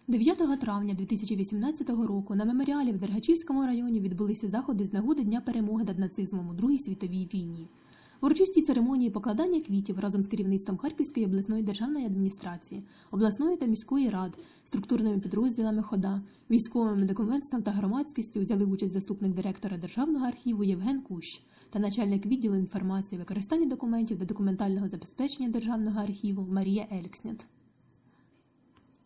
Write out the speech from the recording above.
9 травня 2018 року на меморіалі в Дергачівському районі відбулися заходи з нагоди Дня перемоги над нацизмом у Другій світовій війні. В урочистій церемонії покладання квітів разом з керівництвом Харківської обласної державної адміністрації, обласної та міської рад, структурними підрозділами ХОДА, військовим документством та громадськістю взяли участь заступник директора Державного архіву Євген Кущ та начальник відділу інформації, використання документів та документального забезпечення Державного архіву Марія Елькснят.